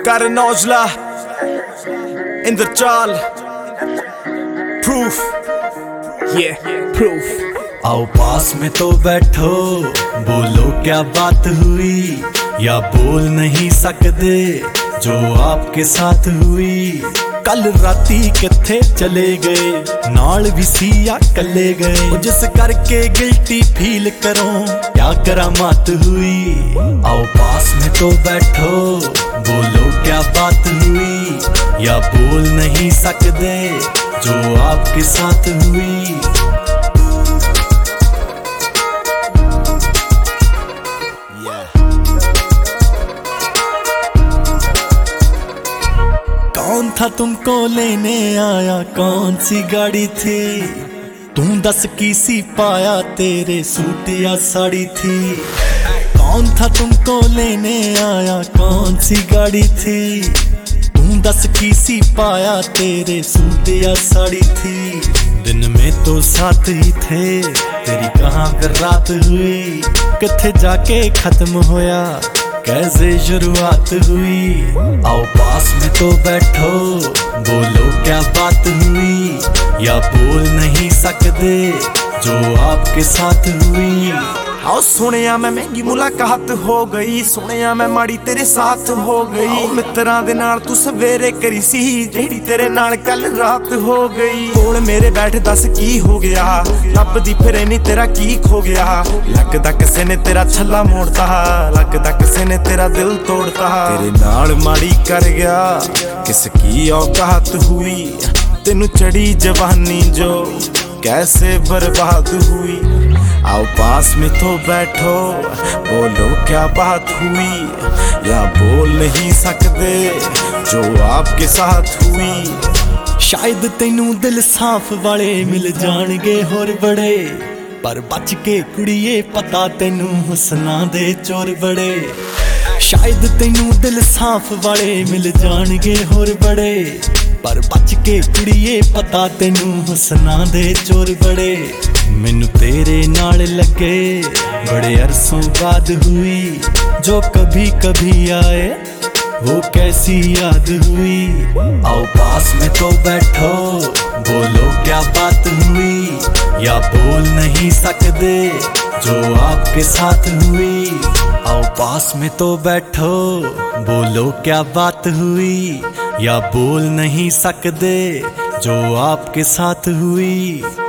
Karan Aujla, Indrachal, Proof, yeah, Proof। आओ पास में तो बैठो, बोलो क्या बात हुई, या बोल नहीं सकते जो आपके साथ हुई। कल राती किथे चले गए, नाल भी सिया कले गए, जिस करके गिल्टी फील करो क्या करामात हुई। आओ पास में तो बैठो, बोलो क्या बात हुई, या बोल नहीं सकते जो आपके साथ हुई। कौन था तुमको लेने आया, कौन सी गाड़ी थी, तुम 10 की सी पाया, तेरे सूट या साड़ी थी। कौन था तुमको लेने आया, कौन सी गाड़ी थी, तुम 10 की सी पाया, तेरे सूट या साड़ी थी। दिन में तो साथ ही थे, तेरी कहाँ फिर रात हुई, किथे जाके खत्म होया, कैसे शुरुआत हुई। आओ पास में तो बैठो, बोलो क्या बात हुई, या बोल नहीं सकते जो आपके साथ हुई। आओ सुनिया मैं महंगी मुलाकात हो गई, सुनिया मैं माड़ी तेरे साथ हो गई। मित्रां दे नाल तू सवेरे करी सी, जेड़ी तेरे नाल कल रात हो गई। कोल मेरे बैठ दस की हो गया, लभदी फिरे नी तेरा की खो गया। लगदा किसे ने तेरा छल्ला मोड़ता, लगदा किसे ने तेरा दिल तोड़ता। तेरे नाल माड़ी कर गया, किसकी औकात हुई, तेनू चढ़ी जवानी जो कैसे बर्बाद हुई। आओ पास में तो बैठो, बोलो क्या बात हुई, या बोल नहीं सकते जो आपके साथ हुई। शायद तेनू दिल साफ वाले मिल जाणगे होर बड़े, पर बच के कुड़िए पता तेनू हुस्ना दे चोर बड़े। शायद तेनू दिल साफ वाले मिल जाणगे होर बड़े, पर बच के कुड़िए पता तेनू हुस्ना दे चोर बड़े। मैनू तेरे नाल लगे बड़े अरसों बाद हुई, जो कभी कभी आए वो कैसी याद हुई। आओ पास में तो बैठो, बोलो क्या बात हुई, या बोल नहीं सकते जो आपके साथ हुई। आओ पास में तो बैठो, बोलो क्या बात हुई, या बोल नहीं सकते जो आपके साथ हुई।